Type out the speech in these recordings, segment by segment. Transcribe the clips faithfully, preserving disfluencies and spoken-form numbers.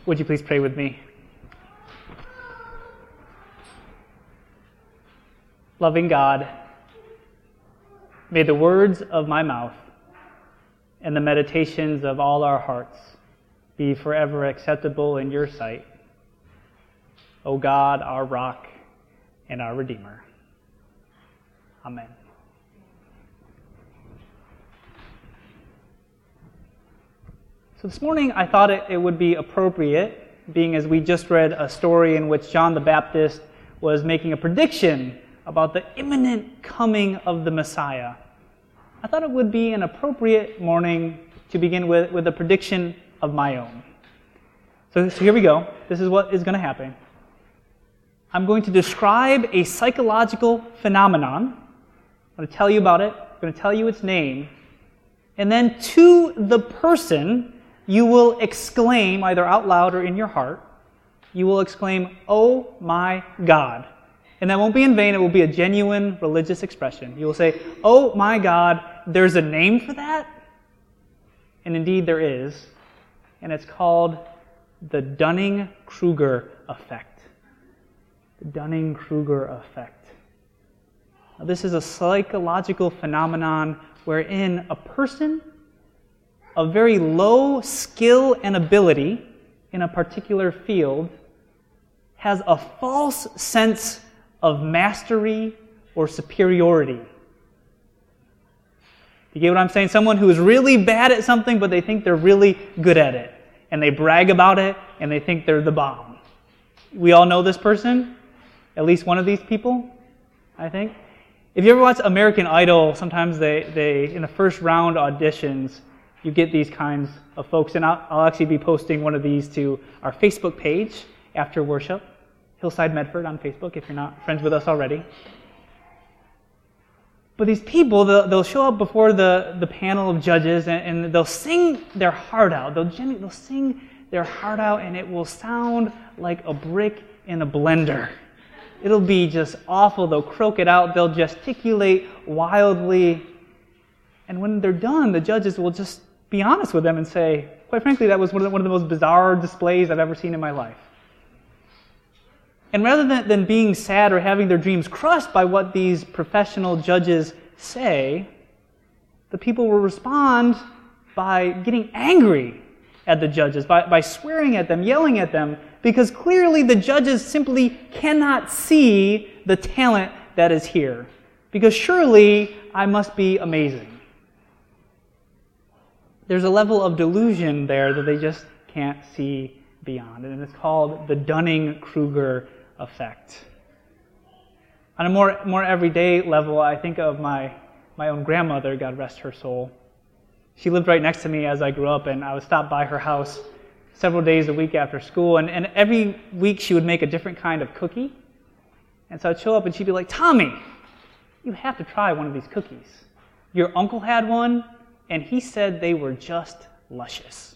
Would you please pray with me? Loving God, may the words of my mouth and the meditations of all our hearts be forever acceptable in your sight, O God, our rock and our Redeemer. Amen. So this morning I thought it, it would be appropriate, being as we just read a story in which John the Baptist was making a prediction about the imminent coming of the Messiah. I thought it would be an appropriate morning to begin with, with a prediction of my own. So, so here we go. This is what is going to happen. I'm going to describe a psychological phenomenon. I'm going to tell you about it. I'm going to tell you its name. And then to the person, you will exclaim, either out loud or in your heart, you will exclaim, "Oh my God." And that won't be in vain. It will be a genuine religious expression. You will say, "Oh my God, there's a name for that?" And indeed there is. And it's called the Dunning-Kruger effect. The Dunning-Kruger effect. Now, this is a psychological phenomenon wherein a person of very low skill and ability in a particular field has a false sense of mastery or superiority. You get what I'm saying? Someone who is really bad at something, but they think they're really good at it. And they brag about it, and they think they're the bomb. We all know this person? At least one of these people, I think. If you ever watch American Idol, sometimes they, they in the first round auditions, you get these kinds of folks. And I'll, I'll actually be posting one of these to our Facebook page after worship. Hillside Medford on Facebook, if you're not friends with us already. But these people, they'll, they'll show up before the, the panel of judges, and, and they'll sing their heart out. They'll, genu- they'll sing their heart out, and it will sound like a brick in a blender. It'll be just awful. They'll croak it out. They'll gesticulate wildly. And when they're done, the judges will just be honest with them and say, quite frankly, that was one of the, one of the most bizarre displays I've ever seen in my life. And rather than, than being sad or having their dreams crushed by what these professional judges say, the people will respond by getting angry at the judges, by, by swearing at them, yelling at them, because clearly the judges simply cannot see the talent that is here. Because surely I must be amazing. There's a level of delusion there that they just can't see beyond, and it's called the Dunning-Kruger effect. On a more more everyday level, I think of my, my own grandmother, God rest her soul. She lived right next to me as I grew up, and I would stop by her house several days a week after school, and, and every week she would make a different kind of cookie. And so I'd show up and she'd be like, "Tommy, you have to try one of these cookies. Your uncle had one, and he said they were just luscious."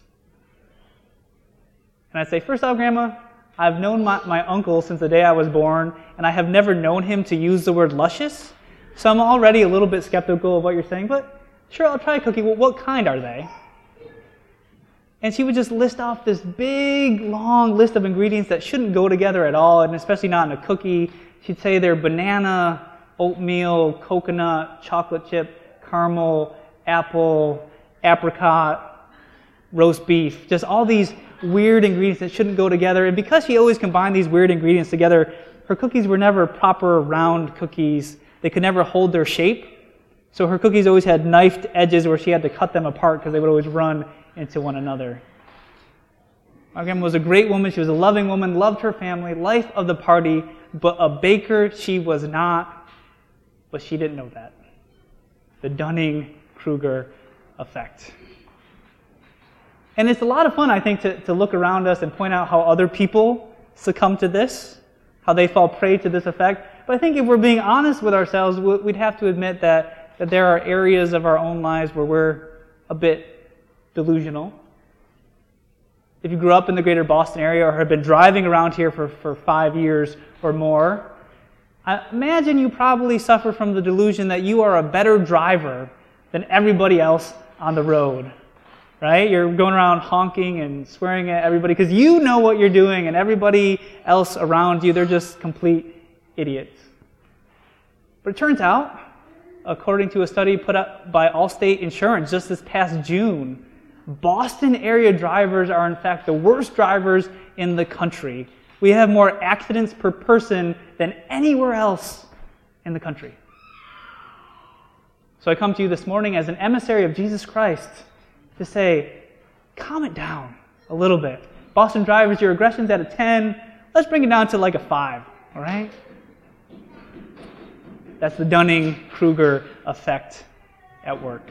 And I'd say, "First off, Grandma, I've known my, my uncle since the day I was born, and I have never known him to use the word luscious, so I'm already a little bit skeptical of what you're saying, but sure, I'll try a cookie. Well, what kind are they?" And she would just list off this big, long list of ingredients that shouldn't go together at all, and especially not in a cookie. She'd say they're banana, oatmeal, coconut, chocolate chip, caramel, apple, apricot, roast beef, just all these weird ingredients that shouldn't go together. And because she always combined these weird ingredients together, her cookies were never proper round cookies. They could never hold their shape. So her cookies always had knifed edges where she had to cut them apart because they would always run into one another. My grandma was a great woman. She was a loving woman, loved her family, life of the party, but a baker she was not, but she didn't know that. The Dunning-Kruger effect. And it's a lot of fun, I think, to, to look around us and point out how other people succumb to this, how they fall prey to this effect. But I think if we're being honest with ourselves, we'd have to admit that, that there are areas of our own lives where we're a bit delusional. If you grew up in the greater Boston area or have been driving around here for, for five years or more, I imagine you probably suffer from the delusion that you are a better driver than everybody else on the road. right? You're going around honking and swearing at everybody because you know what you're doing, and everybody else around you, they're just complete idiots. But it turns out, according to a study put up by Allstate Insurance just this past June, Boston area drivers are in fact the worst drivers in the country. We have more accidents per person than anywhere else in the country. So I come to you this morning as an emissary of Jesus Christ to say, calm it down a little bit. Boston drivers, your aggression's at a ten. Let's bring it down to like a five, all right? That's the Dunning-Kruger effect at work.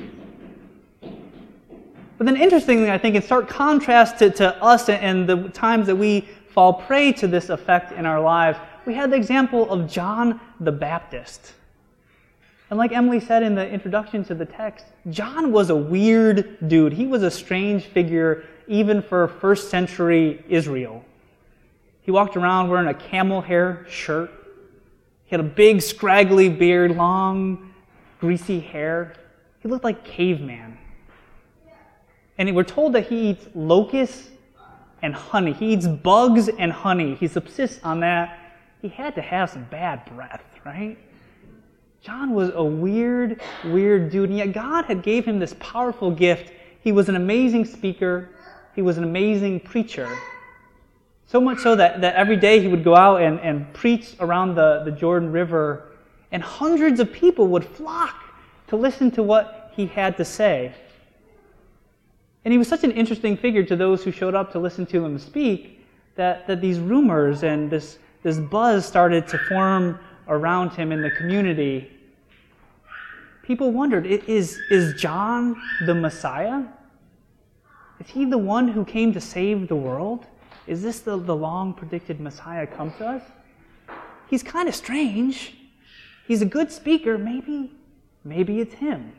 But then interestingly, I think in stark contrast to, to us and the times that we fall prey to this effect in our lives, we have the example of John the Baptist. And like Emily said in the introduction to the text, John was a weird dude. He was a strange figure even for first century Israel. He walked around wearing a camel hair shirt. He had a big scraggly beard, long, greasy hair. He looked like caveman. And we're told that he eats locusts and honey. He eats bugs and honey. He subsists on that. He had to have some bad breath, right? John was a weird, weird dude, and yet God had gave him this powerful gift. He was an amazing speaker. He was an amazing preacher. So much so that, that every day he would go out and, and preach around the, the Jordan River, and hundreds of people would flock to listen to what he had to say. And he was such an interesting figure to those who showed up to listen to him speak that, that these rumors and this, this buzz started to form around him in the community. People wondered, is, is John the Messiah? Is he the one who came to save the world? Is this the, the long-predicted Messiah come to us? He's kind of strange. He's a good speaker. Maybe, maybe it's him.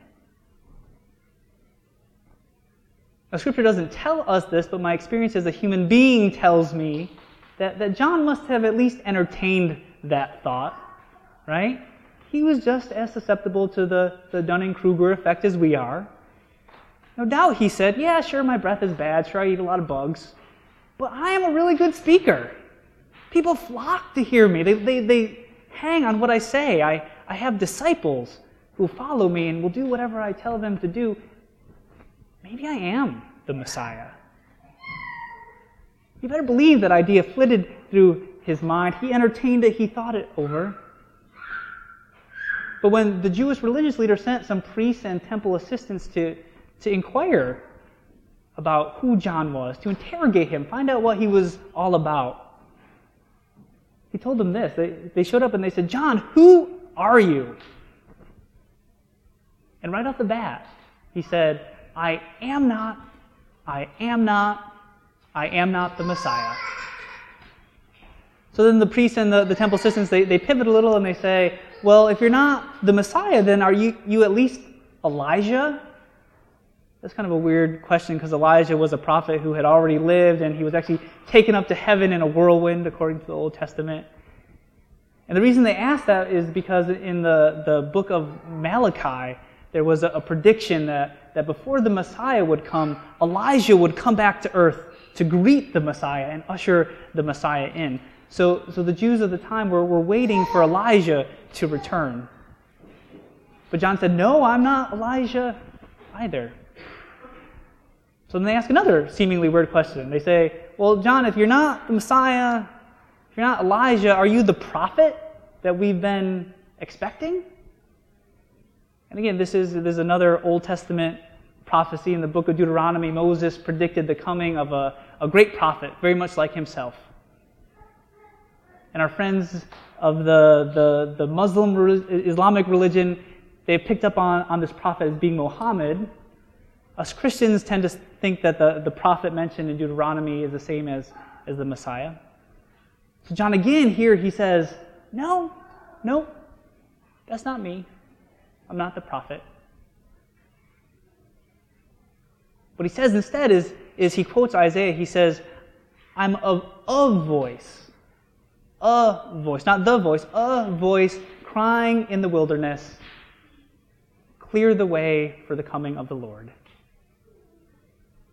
Now, Scripture doesn't tell us this, but my experience as a human being tells me that, that John must have at least entertained that thought, right? He was just as susceptible to the, the Dunning-Kruger effect as we are. No doubt he said, yeah, sure, my breath is bad, sure, I eat a lot of bugs, but I am a really good speaker. People flock to hear me. They, they, they hang on what I say. I, I have disciples who follow me and will do whatever I tell them to do. Maybe I am the Messiah. You better believe that idea flitted through his mind. He entertained it. He thought it over. But when the Jewish religious leader sent some priests and temple assistants to, to inquire about who John was, to interrogate him, find out what he was all about, he told them this. They, they showed up and they said, John, who are you? And right off the bat, he said, I am not, I am not, I am not the Messiah. So then the priests and the, the temple assistants, they, they pivot a little and they say, well, if you're not the Messiah, then are you, you at least Elijah? That's kind of a weird question because Elijah was a prophet who had already lived and he was actually taken up to heaven in a whirlwind according to the Old Testament. And the reason they asked that is because in the, the book of Malachi, there was a, a prediction that, that before the Messiah would come, Elijah would come back to earth to greet the Messiah and usher the Messiah in. So, so the Jews of the time were, were waiting for Elijah to return. But John said, no, I'm not Elijah either. So then they ask another seemingly weird question. They say, well, John, if you're not the Messiah, if you're not Elijah, are you the prophet that we've been expecting? And again, this is, this is another Old Testament prophecy in the book of Deuteronomy. Moses predicted the coming of a, a great prophet, very much like himself. And our friends of the, the, the Muslim Islamic religion, they've picked up on, on this prophet as being Muhammad. Us Christians tend to think that the, the prophet mentioned in Deuteronomy is the same as, as the Messiah. So John again here, he says, no, no, that's not me. I'm not the prophet. What he says instead is, is he quotes Isaiah. He says, I'm of a voice, a voice, not the voice, a voice crying in the wilderness, clear the way for the coming of the Lord.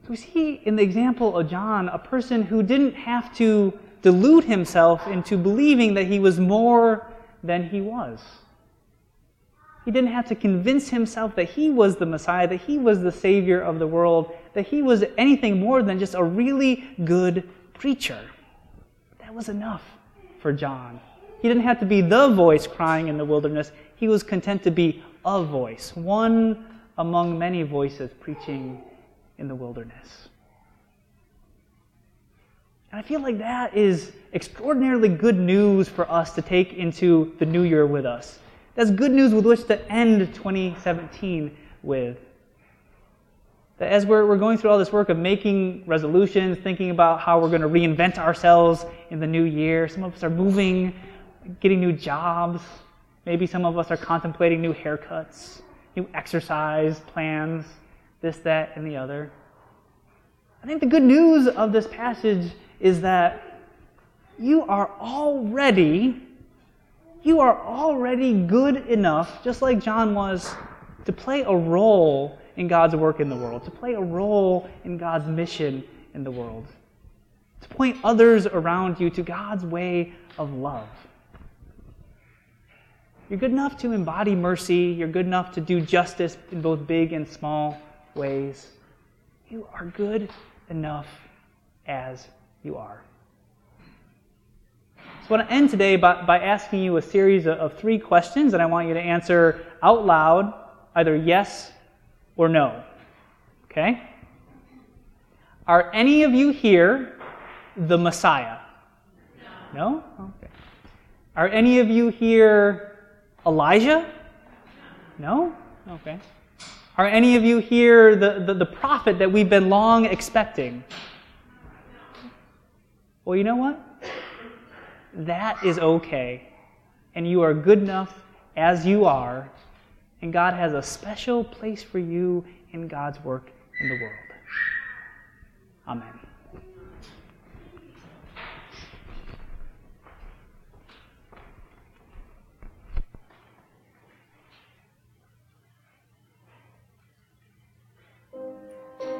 So we see in the example of John a person who didn't have to delude himself into believing that he was more than he was. He didn't have to convince himself that he was the Messiah, that he was the Savior of the world, that he was anything more than just a really good preacher. That was enough for John. He didn't have to be the voice crying in the wilderness. He was content to be a voice, one among many voices preaching in the wilderness. And I feel like that is extraordinarily good news for us to take into the new year with us. That's good news with which to end twenty seventeen with. That as we're, we're going through all this work of making resolutions, thinking about how we're going to reinvent ourselves in the new year, some of us are moving, getting new jobs. Maybe some of us are contemplating new haircuts, new exercise plans, this, that, and the other. I think the good news of this passage is that you are already, you are already good enough, just like John was, to play a role in God's work in the world, to play a role in God's mission in the world, to point others around you to God's way of love. You're good enough to embody mercy. You're good enough to do justice in both big and small ways. You are good enough as you are. So I want to end today by, by asking you a series of, of three questions, and I want you to answer out loud, either yes or no. Okay? Are any of you here the Messiah? No? Okay. Are any of you here Elijah? No? Okay. Are any of you here the, the, the prophet that we've been long expecting? Well, you know what? That is okay. And you are good enough as you are. And God has a special place for you in God's work in the world. Amen.